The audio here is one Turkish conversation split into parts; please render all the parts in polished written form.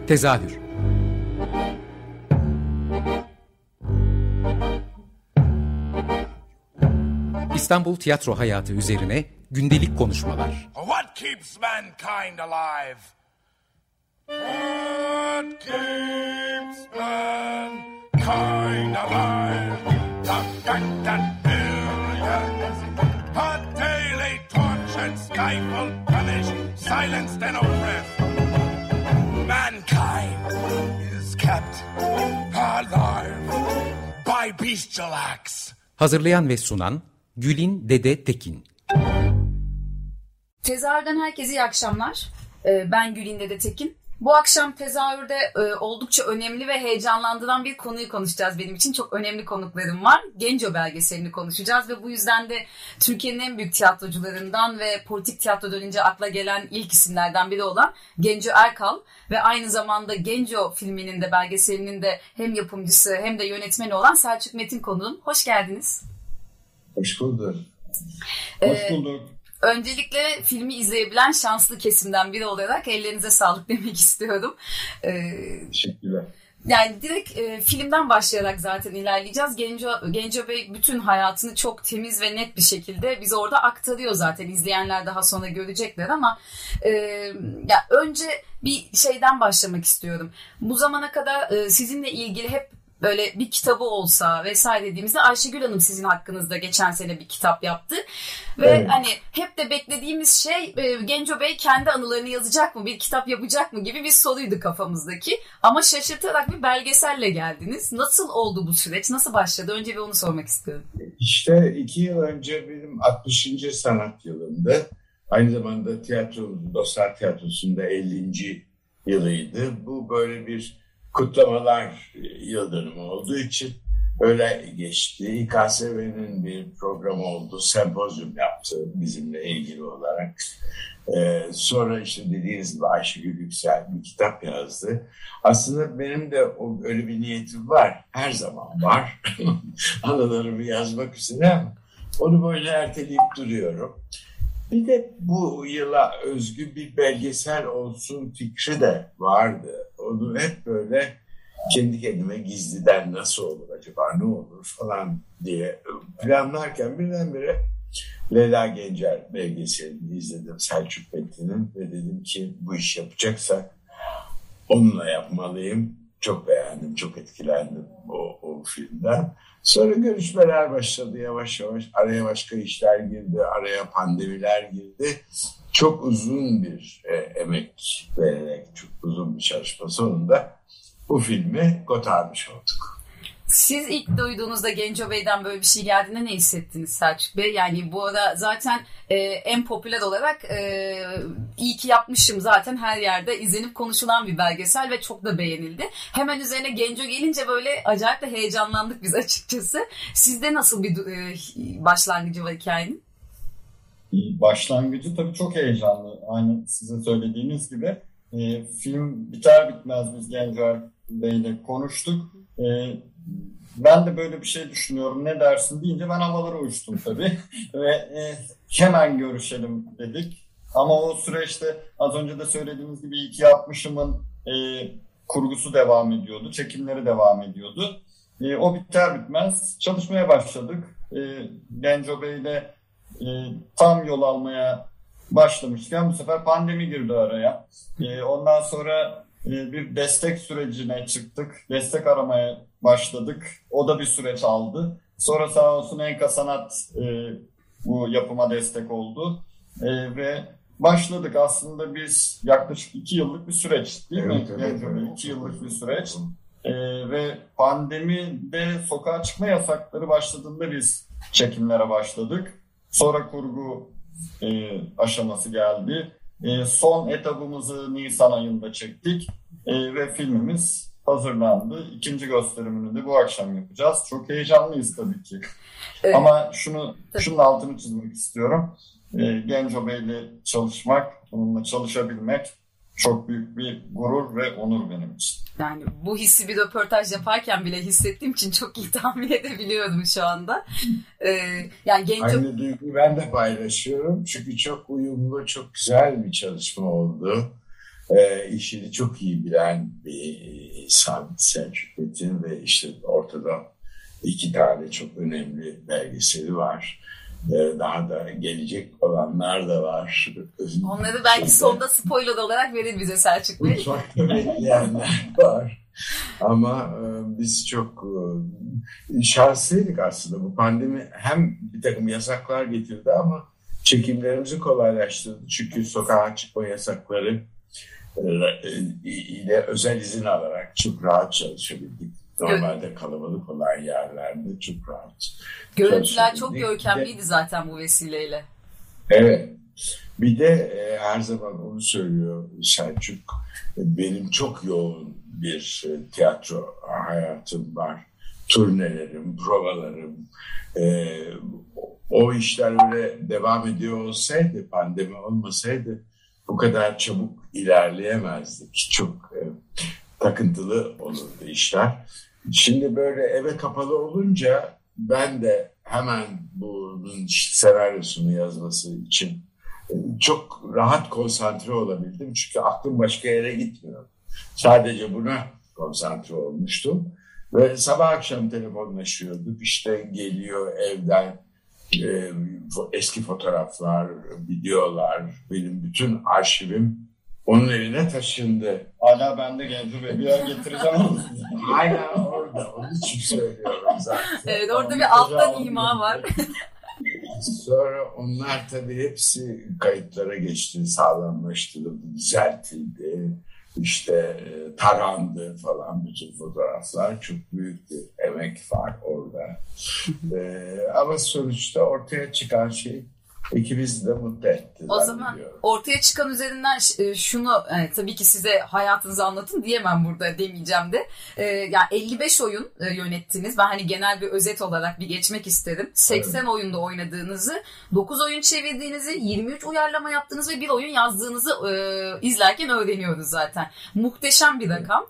Tezahür. İstanbul tiyatro hayatı üzerine gündelik konuşmalar. What keeps mankind alive? What keeps mankind alive? The fact that billions are daily tortured, stifled, punished, silenced and oppressed. Mankind is kept alive by bestial acts. Hazırlayan ve sunan Gülin Dede Tekin. Tezahürden herkese iyi akşamlar. Ben Gülin Dede Tekin. Bu akşam tezahürde oldukça önemli ve heyecanlandıran bir konuyu konuşacağız benim için. Çok önemli konuklarım var. Genco belgeselini konuşacağız ve bu yüzden de Türkiye'nin en büyük tiyatrocularından ve politik tiyatro dönünce akla gelen ilk isimlerden biri olan Genco Erkal ve aynı zamanda Genco filminin de belgeselinin de hem yapımcısı hem de yönetmeni olan Selçuk Metin konuğum. Hoş geldiniz. Hoş bulduk. Hoş bulduk. Öncelikle filmi izleyebilen şanslı kesimden biri olarak ellerinize sağlık demek istiyorum. Teşekkürler. Yani direkt filmden başlayarak zaten ilerleyeceğiz. Genco Bey bütün hayatını çok temiz ve net bir şekilde bize orada aktarıyor zaten. İzleyenler daha sonra görecekler ama ya önce bir şeyden başlamak istiyorum. Bu zamana kadar sizinle ilgili hep böyle bir kitabı olsa vesaire dediğimizde Ayşegül Hanım sizin hakkınızda geçen sene bir kitap yaptı. Ve evet, hani hep de beklediğimiz şey Genco Bey kendi anılarını yazacak mı, bir kitap yapacak mı gibi bir soruydu kafamızdaki. Ama şaşırtarak bir belgeselle geldiniz. Nasıl oldu bu süreç? Nasıl başladı? Önce bir onu sormak istiyorum. İşte 2 yıl önce benim 60. sanat yılımdı. Aynı zamanda Dostlar Tiyatrosu'nda 50. yılıydı. Bu böyle bir kutlamalar yıl dönümü olduğu için öyle geçti. İKSV'nin bir programı oldu. Sempozyum yaptı bizimle ilgili olarak. Sonra işte dediğiniz gibi Ayşegül Yüksel bir kitap yazdı. Aslında benim de öyle bir niyetim var. Her zaman var. Anılarımı yazmak üzere ama onu böyle erteleyip duruyorum. Bir de bu yıla özgü bir belgesel olsun fikri de vardı. Onu hep böyle kendi kendime gizliden nasıl olur acaba, ne olur falan diye planlarken birdenbire Leyla Gencer belgeselini izledim Selçuk Metin'in ve dedim ki bu iş yapacaksa onunla yapmalıyım. Çok beğendim, çok etkilendim o filmden. Sonra görüşmeler başladı yavaş yavaş. Araya başka işler girdi, araya pandemiler girdi. Çok uzun bir emek vererek, çok uzun bir çalışma sonunda bu filmi kotarmış olduk. Siz ilk duyduğunuzda Genco Bey'den böyle bir şey geldiğinde ne hissettiniz Selçuk Bey? Yani bu arada zaten en popüler olarak iyi ki yapmışım zaten her yerde izlenip konuşulan bir belgesel ve çok da beğenildi. Hemen üzerine Genco gelince böyle acayip de heyecanlandık biz açıkçası. Sizde nasıl bir başlangıcı var hikayenin? Başlangıcı tabii çok heyecanlı. Aynı sizin söylediğiniz gibi. Film biter bitmez biz Genco Bey'le konuştuk. Ben de böyle bir şey düşünüyorum, ne dersin deyince ben havalara uçtum tabii ve hemen görüşelim dedik. Ama o süreçte az önce de söylediğimiz gibi iyi ki yapmışımın kurgusu devam ediyordu, çekimleri devam ediyordu. O biter bitmez çalışmaya başladık. Genco Bey'le tam yol almaya başlamışken bu sefer pandemi girdi araya. Ondan sonra bir destek sürecine çıktık. Destek aramaya başladık. O da bir süreç aldı. Sonra sağ olsun Enka Sanat bu yapıma destek oldu. Ve başladık. Aslında biz yaklaşık 2 yıllık bir süreç değil mi? Evet. 2 yıllık bir süreç. Ve pandemide sokağa çıkma yasakları başladığında biz çekimlere başladık. Sonra kurgu aşaması geldi. Son etabımızı Nisan ayında çektik ve filmimiz hazırlandı. 2. gösterimini de bu akşam yapacağız. Çok heyecanlıyız tabii ki. Ama şunun altını çizmek istiyorum. Genco Bey'le çalışmak, onunla çalışabilmek çok büyük bir gurur ve onur benim için. Yani bu hissi bir röportaj yaparken bile hissettiğim için çok iyi tahmin edebiliyorum şu anda. Yani Genco... Aynı duyguyu ben de paylaşıyorum. Çünkü çok uyumlu, çok güzel bir çalışma oldu. işini çok iyi bilen bir insan Selçuk Metin ve işte ortada 2 tane çok önemli belgeseli var. Daha da gelecek olanlar da var. Onları belki sonda spoiler olarak verir bize Selçuk Bey. Mutfakta bekleyenler var. Ama biz çok şanslıydık aslında. Bu pandemi hem bir takım yasaklar getirdi ama çekimlerimizi kolaylaştırdı. Çünkü sokağa çıkma yasakları ile özel izin alarak çok rahat çalışabildik. Normalde kalabalık olan yerlerde çok rahat. Görüntüler çok görkemliydi zaten bu vesileyle. Evet. Bir de her zaman onu söylüyor Selçuk. Benim çok yoğun bir tiyatro hayatım var. Turnelerim, provalarım. O işler öyle devam ediyor olsaydı, pandemi olmasaydı bu kadar çabuk ilerleyemezdik. Çok takıntılı olurdu işler. Şimdi böyle eve kapalı olunca ben de hemen bunun senaryosunu yazması için çok rahat konsantre olabildim. Çünkü aklım başka yere gitmiyor. Sadece buna konsantre olmuştum. Ve sabah akşam telefonlaşıyorduk. İşte geliyor evden eski fotoğraflar, videolar, benim bütün arşivim onun eline taşındı. Hala ben de Genco Bey bir yer getireceğim onu. Hala orada. Onun için söylüyorum zaten. Evet, orada bir alttan ima var. Sonra onlar tabii hepsi kayıtlara geçti, sağlamlaştırıldı, düzeltildi. İşte tarandı falan bütün fotoğraflar. Çok büyük bir emek var orada. Ama sonuçta ortaya çıkan şey ikimizi de mutlu etti. O zaman ortaya çıkan üzerinden şunu tabii ki size hayatınızı anlatın diyemem burada, demeyeceğim de. Yani 55 oyun yönettiniz. Ben hani genel bir özet olarak bir geçmek isterim. 80 evet. Oyunda oynadığınızı, 9 oyun çevirdiğinizi, 23 uyarlama yaptığınız ve 1 oyun yazdığınızı izlerken öğreniyoruz zaten. Muhteşem bir rakam.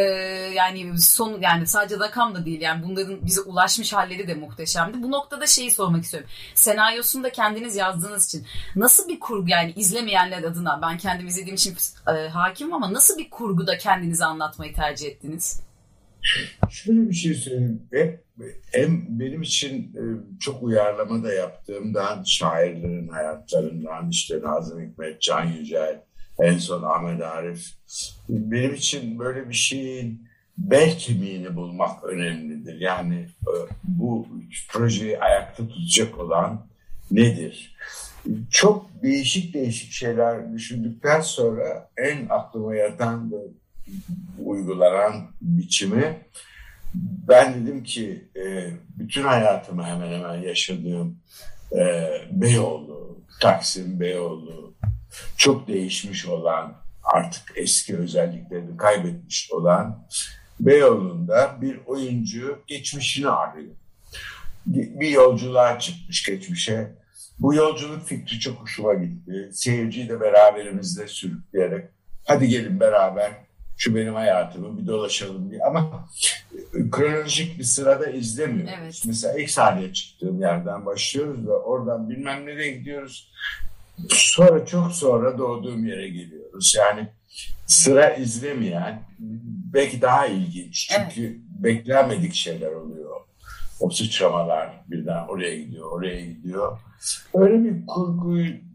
Yani sadece rakam da değil, yani bunların bize ulaşmış halleri de muhteşemdi. Bu noktada şeyi sormak istiyorum. Senaryosunu da kendiniz yazdığınız için nasıl bir kurgu, yani izlemeyenler adına, ben kendim izlediğim için hakimim ama nasıl bir kurguda kendinizi anlatmayı tercih ettiniz? Şöyle bir şey söyleyeyim. Benim için çok uyarlama da yaptığımdan, şairlerin hayatlarından, işte Nazım Hikmet, Can Yücel, en son Ahmet Arif. Benim için böyle bir şeyin bel kemiğini bulmak önemlidir. Yani bu projeyi ayakta tutacak olan nedir? Çok değişik şeyler düşündükten sonra en aklıma yatan ve uygulanan biçimi, ben dedim ki bütün hayatımı hemen hemen yaşadığım Beyoğlu, Taksim Beyoğlu, çok değişmiş olan, artık eski özelliklerini kaybetmiş olan Beyoğlu'nda bir oyuncu geçmişini arıyor. Bir yolculuğa çıkmış geçmişe. Bu yolculuk fikri çok hoşuma gitti. Seyirciyi de beraberimizde sürükleyerek hadi gelin beraber şu benim hayatımı bir dolaşalım diye. Ama kronolojik bir sırada izlemiyoruz. Evet. Mesela ilk sahneye çıktığım yerden başlıyoruz da oradan bilmem nereye gidiyoruz. Sonra çok sonra doğduğum yere geliyoruz. Yani sıra izlemeyen belki daha ilginç. Çünkü evet, beklenmedik şeyler oluyor. O sıçramalar birden oraya gidiyor, oraya gidiyor. Öyle bir kurgu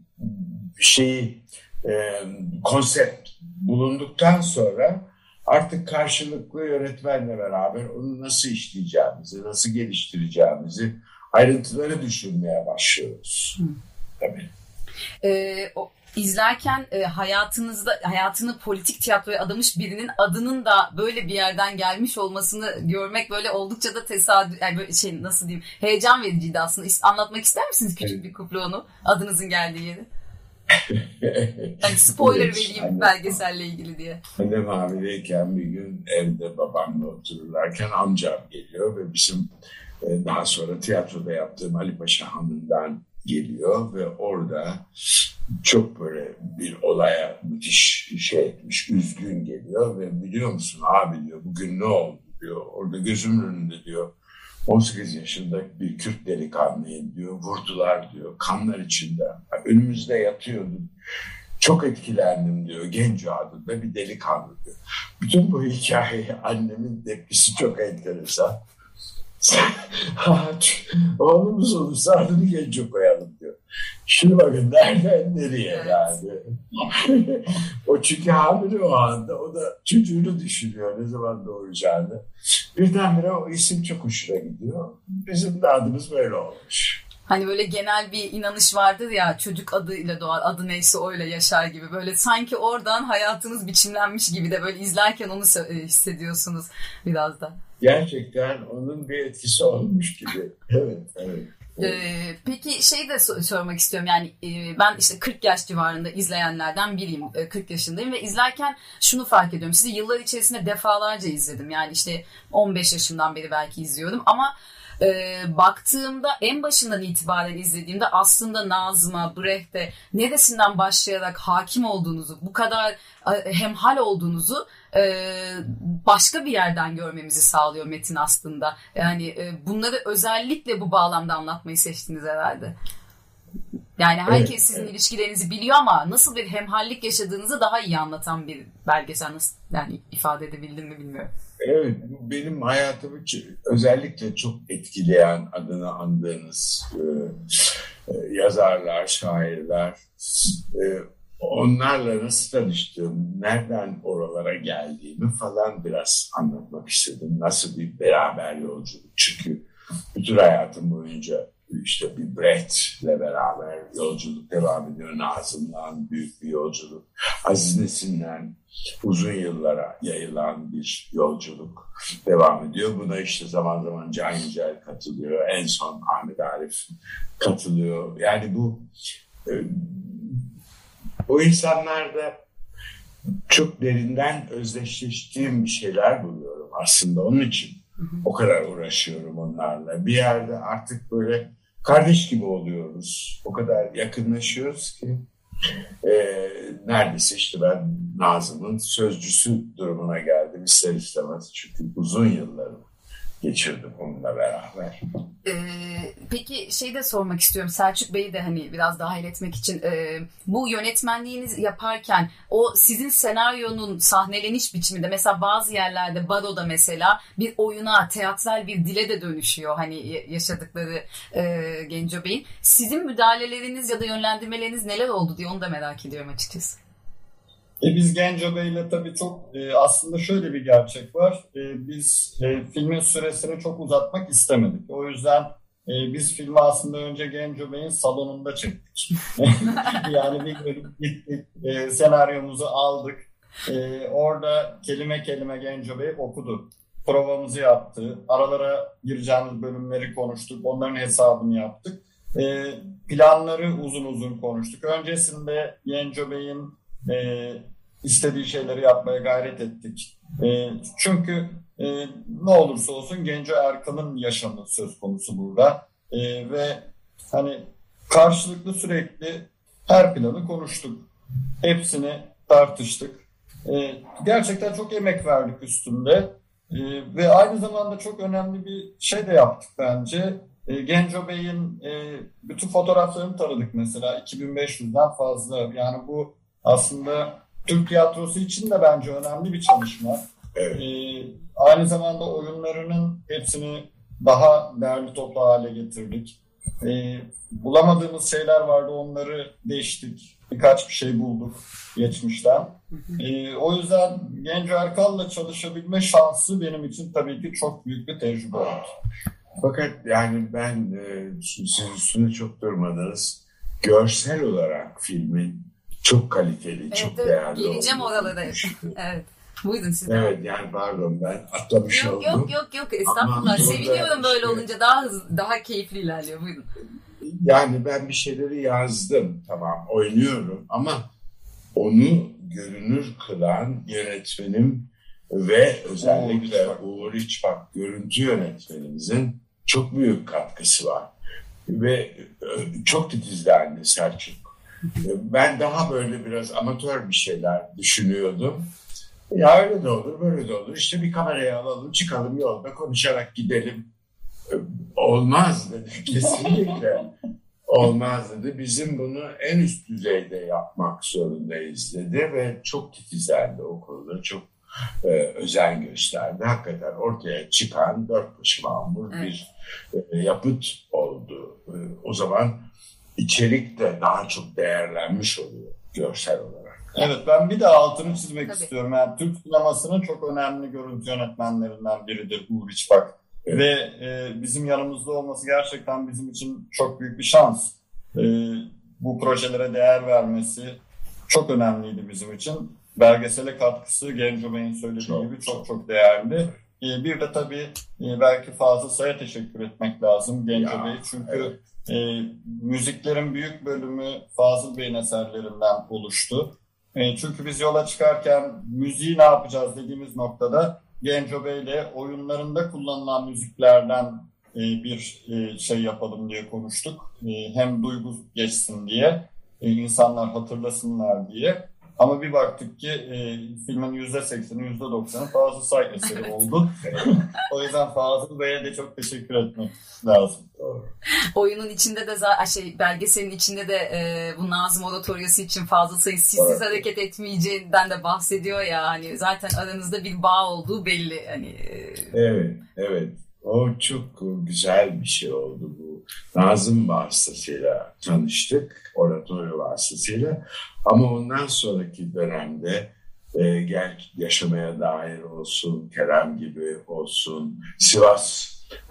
konsept bulunduktan sonra artık karşılıklı yönetmenle beraber onu nasıl işleyeceğimizi, nasıl geliştireceğimizi, ayrıntıları düşünmeye başlıyoruz. Tabii. İzlerken hayatını politik tiyatroya adamış birinin adının da böyle bir yerden gelmiş olmasını görmek böyle oldukça da tesadüf, yani böyle nasıl diyeyim, heyecan vericiydi aslında. Anlatmak ister misiniz küçük bir kuple onu, adınızın geldiği yeri? Yani spoiler vereyim belgeselle ilgili diye. Annem hamileyken bir gün evde babamla otururlarken amcam geliyor ve bizim daha sonra tiyatroda yaptığım Ali Paşa Hanı'ndan geliyor ve orada çok böyle bir olaya müthiş etmiş, üzgün geliyor ve biliyor musun abi diyor, bugün ne oldu diyor, orada gözümün önünde diyor 18 yaşında bir Kürt delikanlıyı diyor vurdular diyor, kanlar içinde, önümüzde yatıyordu. Çok etkilendim diyor. Genco adında bir delikanlı diyor. Bütün bu hikayeyi annemin tepkisi çok enteresan. Oğlumuz olursa adını Genco koyalım diyor. Şimdi bakın nereden nereye yani. O çünkü hamile o anda. O da çocuğunu düşünüyor ne zaman doğuracağını. Birdenbire o isim çok hoşuna gidiyor. Bizim de adımız böyle olmuş. Hani böyle genel bir inanış vardır ya, çocuk adıyla doğar, adı neyse öyle yaşar gibi. Böyle sanki oradan hayatınız biçimlenmiş gibi de böyle izlerken onu hissediyorsunuz biraz da. Gerçekten onun bir etkisi olmuş gibi. Evet, evet. Peki şey de sormak istiyorum, yani ben işte 40 yaş civarında izleyenlerden biriyim, 40 yaşındayım ve izlerken şunu fark ediyorum, sizi yıllar içerisinde defalarca izledim, yani işte 15 yaşından beri belki izliyorum ama baktığımda en başından itibaren izlediğimde aslında Nazım'a, Brecht'e neresinden başlayarak hakim olduğunuzu, bu kadar hemhal olduğunuzu başka bir yerden görmemizi sağlıyor metin aslında. Yani bunları özellikle bu bağlamda anlatmayı seçtiniz herhalde. Yani herkes sizin ilişkilerinizi biliyor ama nasıl bir hemhallik yaşadığınızı daha iyi anlatan bir belgesel, nasıl yani ifade edebildim mi bilmiyorum. Evet, bu benim hayatımı özellikle çok etkileyen, adını andığınız yazarlar, şairler, onlarla nasıl tanıştığım, nereden oralara geldiğimi falan biraz anlatmak istedim. Nasıl bir beraber yolculuk. Çünkü bütün hayatım boyunca işte bir Brecht'le beraber yolculuk devam ediyor. Nazım'dan büyük bir yolculuk. Aziz Nesin'den uzun yıllara yayılan bir yolculuk devam ediyor. Buna işte zaman zaman Can Yücel katılıyor. En son Ahmet Arif katılıyor. Yani bu insanlarda çok derinden özdeşleştiğim bir şeyler buluyorum aslında. Onun için o kadar uğraşıyorum onlarla. Bir yerde artık böyle kardeş gibi oluyoruz. O kadar yakınlaşıyoruz ki neredeyse işte ben Nazım'ın sözcüsü durumuna geldim ister istemez. Çünkü uzun yıllarımı geçirdim onunla beraber. Peki şey de sormak istiyorum. Selçuk Bey'i de hani biraz dahil etmek için bu yönetmenliğinizi yaparken o sizin senaryonun sahneleniş biçiminde mesela bazı yerlerde baroda mesela bir oyuna, teatral bir dile de dönüşüyor hani yaşadıkları Genco Bey'in. Sizin müdahaleleriniz ya da yönlendirmeleriniz neler oldu diye onu da merak ediyorum açıkçası. Biz Genco Bey'le tabii çok aslında şöyle bir gerçek var. Biz filmin süresini çok uzatmak istemedik. O yüzden biz filmi aslında önce Genco Bey'in salonunda çektik. Yani bir gittik, senaryomuzu aldık. Orada kelime kelime Genco Bey okudu. Provamızı yaptı. Aralara gireceğimiz bölümleri konuştuk. Onların hesabını yaptık. Planları uzun uzun konuştuk. Öncesinde Genco Bey'in istediği şeyleri yapmaya gayret ettik. Çünkü ne olursa olsun Genco Erkan'ın yaşamı söz konusu burada. Ve hani karşılıklı sürekli her planı konuştuk. Hepsini tartıştık. Gerçekten çok emek verdik üstünde. Ve aynı zamanda çok önemli bir şey de yaptık bence. Genco Bey'in bütün fotoğraflarını taradık mesela. 2500'den fazla. Yani bu aslında Türk tiyatrosu için de bence önemli bir çalışma. Evet. Aynı zamanda oyunlarının hepsini daha değerli toplu hale getirdik. Bulamadığımız şeyler vardı, onları değiştik. Birkaç bir şey bulduk geçmişten. O yüzden Genco Erkal'la çalışabilme şansı benim için tabii ki çok büyük bir tecrübe oldu. Fakat yani ben siz üstüne çok durmadınız. Görsel olarak filmin çok kaliteli, evet, çok değerli. Geleceğim oralara. Evet. Buyurun siz. Evet yani pardon ben atlamış oldum. Yok estağfurullah. Seviniyorum böyle olunca daha hızlı, daha keyifli ilerliyor. Buyurun. Yani ben bir şeyleri yazdım, tamam, oynuyorum ama onu görünür kılan yönetmenim ve özellikle Uğur İçbak görüntü yönetmenimizin çok büyük katkısı var. Ve çok titizlendi Selçuk. Ben daha böyle biraz amatör bir şeyler düşünüyordum. Ya öyle de olur, böyle de olur. İşte bir kamerayı alalım, çıkalım yolda konuşarak gidelim. Olmaz dedi, kesinlikle. olmaz dedi. Bizim bunu en üst düzeyde yapmak zorundayız dedi ve çok titizlendi o konuda. Çok özen gösterdi. Hakikaten ortaya çıkan dört başı mamur bir yapıt oldu. O zaman içerik de daha çok değerlenmiş oluyor görsel olarak. Evet, ben bir de altını çizmek istiyorum. Yani Türk sinemasının çok önemli görüntü yönetmenlerinden biridir Uğur İçbak. Evet. Ve bizim yanımızda olması gerçekten bizim için çok büyük bir şans. Bu projelere değer vermesi çok önemliydi bizim için. Belgesele katkısı Genco Bey'in söylediği gibi çok değerli. Bir de tabii belki Fazıl Say'a teşekkür etmek lazım Genco Bey. Çünkü müziklerin büyük bölümü Fazıl Bey'in eserlerinden oluştu. Çünkü biz yola çıkarken müziği ne yapacağız dediğimiz noktada Genco Bey'le oyunlarında kullanılan müziklerden bir şey yapalım diye konuştuk. Hem duygu geçsin diye, insanlar hatırlasınlar diye. Ama bir baktık ki filmin %80'i, %90'ı Fazıl Say eseri oldu. O yüzden Fazıl Bey'e de çok teşekkür etmek lazım. Oyunun içinde de belgeselin içinde de bu Nazım Oratoryosu için Fazıl Say'ın sizsiz hareket etmeyeceğinden de bahsediyor ya, hani zaten aranızda bir bağ olduğu belli. Hani Evet. O çok güzel bir şey oldu bu. Nazım vasıtasıyla tanıştık, oratoryo vasıtasıyla. Ama ondan sonraki dönemde yaşamaya dair olsun, Kerem gibi olsun, Sivas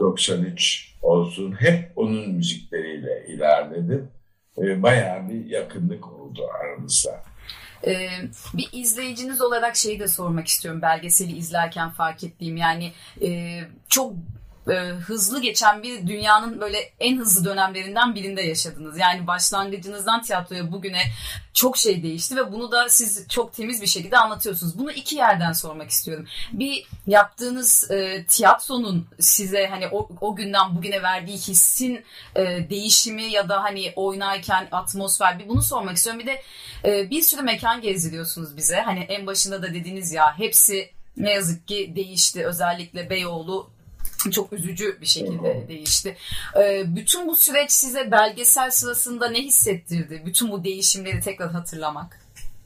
93 olsun, hep onun müzikleriyle ilerledim. Bayağı bir yakınlık oldu aramızda. Bir izleyiciniz olarak şeyi de sormak istiyorum, belgeseli izlerken fark ettiğim, yani çok hızlı geçen bir dünyanın böyle en hızlı dönemlerinden birinde yaşadınız. Yani başlangıcınızdan tiyatroya bugüne çok şey değişti ve bunu da siz çok temiz bir şekilde anlatıyorsunuz. Bunu iki yerden sormak istiyorum. Bir, yaptığınız tiyatronun size hani o günden bugüne verdiği hissin değişimi ya da hani oynarken atmosfer, bir bunu sormak istiyorum. Bir de bir sürü mekan gezdiriyorsunuz bize. Hani en başında da dediniz ya, hepsi ne yazık ki değişti. Özellikle Beyoğlu çok üzücü bir şekilde değişti. Bütün bu süreç size belgesel sırasında ne hissettirdi? Bütün bu değişimleri tekrar hatırlamak.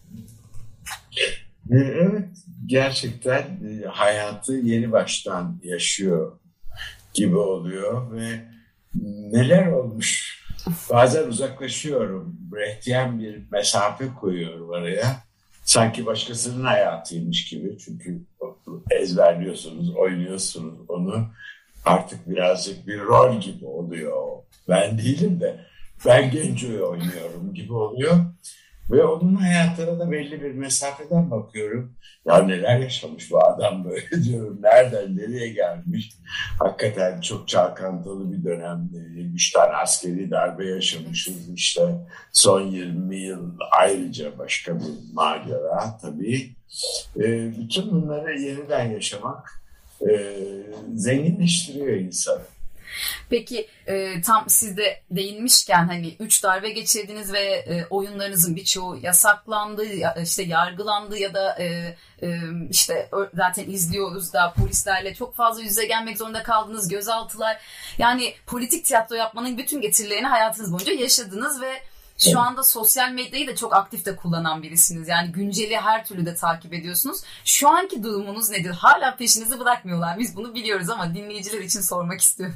Evet, gerçekten hayatı yeni baştan yaşıyor gibi oluyor ve neler olmuş. Bazen uzaklaşıyorum. Brechtian bir mesafe koyuyorum araya. Sanki başkasının hayatıymış gibi. Çünkü ezberliyorsunuz, oynuyorsunuz onu. Artık birazcık bir rol gibi oluyor. Ben değilim de ben Genco'yu oynuyorum gibi oluyor. Ve onun hayatına da belli bir mesafeden bakıyorum. Ya neler yaşamış bu adam böyle diyorum. Nereden nereye gelmiş. Hakikaten çok çalkantılı bir dönemde. 3 tane askeri darbe yaşamışız işte. Son 20 yıl ayrıca başka bir macera tabii. Bütün bunları yeniden yaşamak zenginleştiriyor insanı. Peki tam siz de değinmişken hani 3 darbe geçirdiniz ve oyunlarınızın birçoğu yasaklandı, işte yargılandı ya da işte zaten izliyoruz da polislerle çok fazla yüz yüze gelmek zorunda kaldınız, gözaltılar. Yani politik tiyatro yapmanın bütün getirilerini hayatınız boyunca yaşadınız ve şu anda sosyal medyayı da çok aktif de kullanan birisiniz. Yani günceli her türlü de takip ediyorsunuz. Şu anki durumunuz nedir? Hala peşinizi bırakmıyorlar. Biz bunu biliyoruz ama dinleyiciler için sormak istiyorum.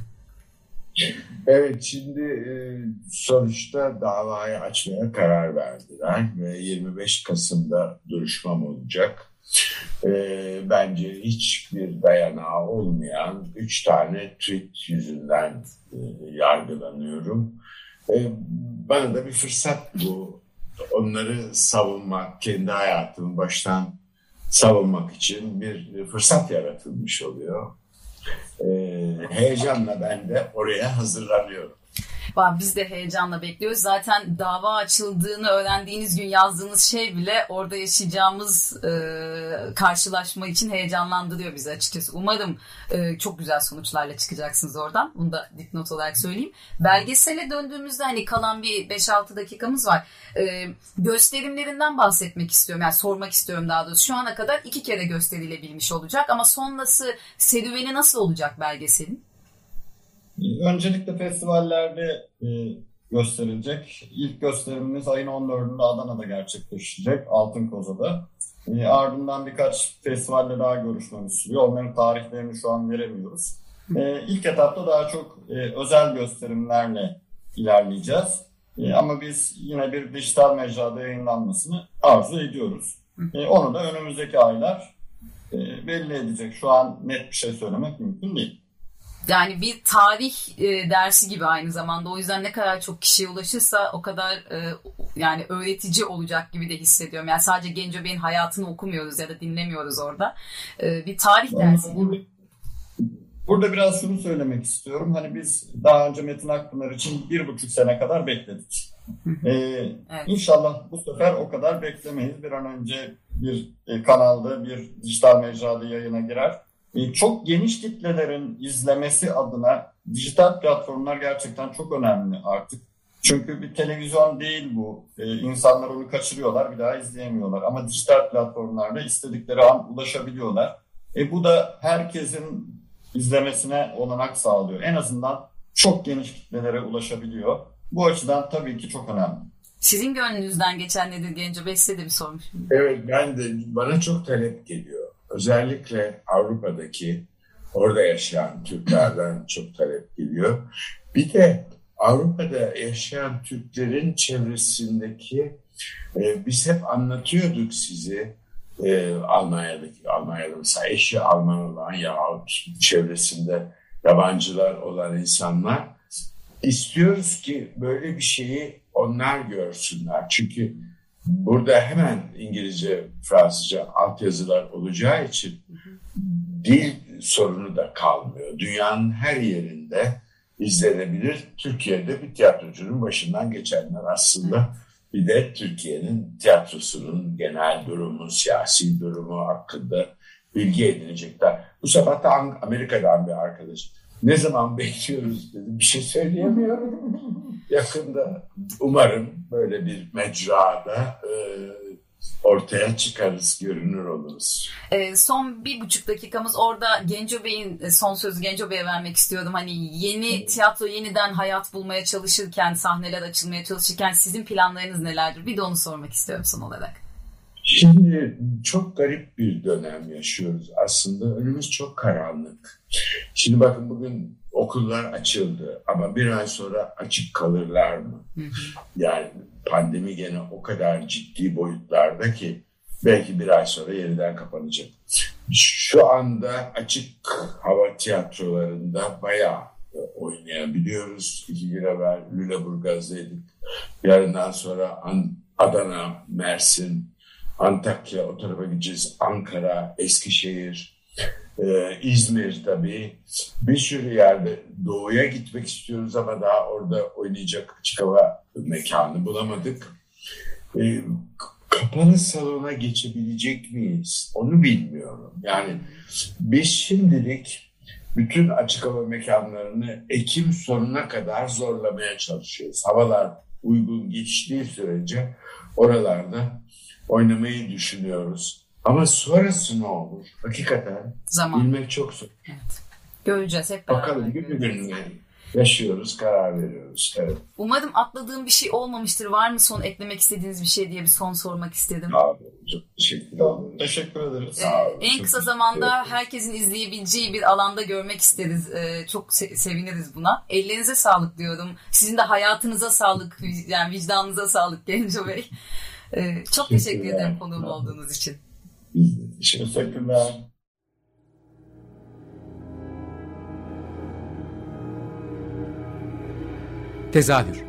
Evet, şimdi sonuçta davayı açmaya karar verdiler ve 25 Kasım'da duruşmam olacak. Bence hiçbir dayanağı olmayan 3 tane tweet yüzünden yargılanıyorum. Bana da bir fırsat bu. Onları savunmak, kendi hayatımı baştan savunmak için bir fırsat yaratılmış oluyor. Heyecanla ben de oraya hazırlanıyorum. Biz de heyecanla bekliyoruz. Zaten dava açıldığını öğrendiğiniz gün yazdığınız şey bile orada yaşayacağımız karşılaşma için heyecanlandırıyor bizi açıkçası. Umarım çok güzel sonuçlarla çıkacaksınız oradan. Bunu da dipnot olarak söyleyeyim. Belgesele döndüğümüzde hani kalan bir 5-6 dakikamız var. Gösterimlerinden bahsetmek istiyorum. Yani sormak istiyorum daha doğrusu. Şu ana kadar 2 kere gösterilebilmiş olacak ama sonrası serüveni nasıl olacak belgeselin? Öncelikle festivallerde gösterilecek. İlk gösterimimiz ayın 14'ünde Adana'da gerçekleşecek, Altın Koza'da. Ardından birkaç festivalle daha görüşmemiz sürüyor. Onların tarihlerini şu an veremiyoruz. İlk etapta daha çok özel gösterimlerle ilerleyeceğiz. Ama biz yine bir dijital mecrada yayınlanmasını arzu ediyoruz. Onu da önümüzdeki aylar belli edecek. Şu an net bir şey söylemek mümkün değil. Yani bir tarih dersi gibi aynı zamanda. O yüzden ne kadar çok kişiye ulaşırsa o kadar yani öğretici olacak gibi de hissediyorum. Yani sadece Genco Bey'in hayatını okumuyoruz ya da dinlemiyoruz orada. Bir tarih dersi gibi. Burada biraz şunu söylemek istiyorum. Hani biz daha önce Metin Akpınar için 1,5 sene kadar bekledik. Evet. İnşallah bu sefer o kadar beklemeyiz. Bir an önce bir kanalda, bir dijital mecrada yayına girer. Çok geniş kitlelerin izlemesi adına dijital platformlar gerçekten çok önemli artık. Çünkü bir televizyon değil bu. İnsanlar onu kaçırıyorlar, bir daha izleyemiyorlar. Ama dijital platformlarda istedikleri an ulaşabiliyorlar. Bu da herkesin izlemesine olanak sağlıyor. En azından çok geniş kitlelere ulaşabiliyor. Bu açıdan tabii ki çok önemli. Sizin gönlünüzden geçen nedir Genco Bey? Size de bir sormuşum. Evet, bana çok talep geliyor. Özellikle Avrupa'daki, orada yaşayan Türklerden çok talep geliyor. Bir de Avrupa'da yaşayan Türklerin çevresindeki, biz hep anlatıyorduk sizi, Almanya'da mesela eşi Alman olan yahut çevresinde yabancılar olan insanlar, istiyoruz ki böyle bir şeyi onlar görsünler. Çünkü burada hemen İngilizce, Fransızca altyazılar olacağı için dil sorunu da kalmıyor. Dünyanın her yerinde izlenebilir. Türkiye'de bir tiyatrocunun başından geçenler aslında. Bir de Türkiye'nin tiyatrosunun genel durumu, siyasi durumu hakkında bilgi edinecekler. Bu sabah da Amerika'dan bir arkadaş. Ne zaman bekliyoruz dedi. Bir şey söyleyemiyorum. Yakında umarım böyle bir mecrada ortaya çıkarız, görünür oluruz. Son 1,5 dakikamız orada Genco Bey'in son sözü Genco Bey'e vermek istiyordum. Hani yeni tiyatro yeniden hayat bulmaya çalışırken, sahneler açılmaya çalışırken sizin planlarınız nelerdir? Bir de onu sormak istiyorum son olarak. Şimdi çok garip bir dönem yaşıyoruz aslında. Önümüz çok karanlık. Şimdi bakın bugün okullar açıldı ama bir ay sonra açık kalırlar mı? Yani pandemi gene o kadar ciddi boyutlarda ki belki bir ay sonra yeniden kapanacak. Şu anda açık hava tiyatrolarında bayağı oynayabiliyoruz. 2 gün evvel Lüleburgaz'daydık. Yarından sonra Adana, Mersin, Antakya, o tarafa gideceğiz. Ankara, Eskişehir, İzmir tabii. Bir sürü yerde doğuya gitmek istiyoruz ama daha orada oynayacak açık hava mekanı bulamadık. Kapalı salona geçebilecek miyiz? Onu bilmiyorum. Yani biz şimdilik bütün açık hava mekanlarını Ekim sonuna kadar zorlamaya çalışıyoruz. Havalar uygun geçtiği sürece oralarda oynamayı düşünüyoruz. Ama sonrası ne olur? Hakikaten bilmek çok zor. Evet. Göreceğiz hep beraber. Bakalım günü yaşıyoruz, karar veriyoruz. Evet. Umarım atladığım bir şey olmamıştır. Var mı son eklemek istediğiniz bir şey diye bir son sormak istedim. Abi, çok teşekkür ederim. Teşekkür ederiz. En kısa zamanda herkesin izleyebileceği bir alanda görmek isteriz. Çok seviniriz buna. Ellerinize sağlık diyorum. Sizin de hayatınıza sağlık, yani vicdanınıza sağlık Genco Bey. Çok teşekkür ederim konuğum olduğunuz için. Teşekkürler. Tezahür.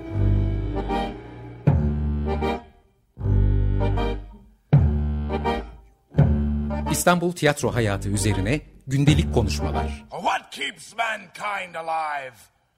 İstanbul tiyatro hayatı üzerine gündelik konuşmalar. What keeps mankind alive?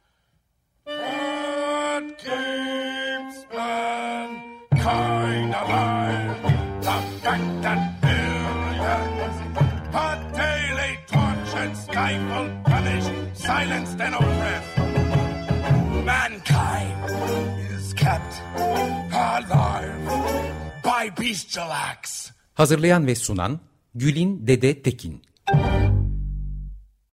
What keeps mankind alive? The fact that billions are daily tortured, stifled, punished, silenced and oppressed. Mankind is kept alive by bestial acts. Hazırlayan ve sunan Gülin Dede Tekin.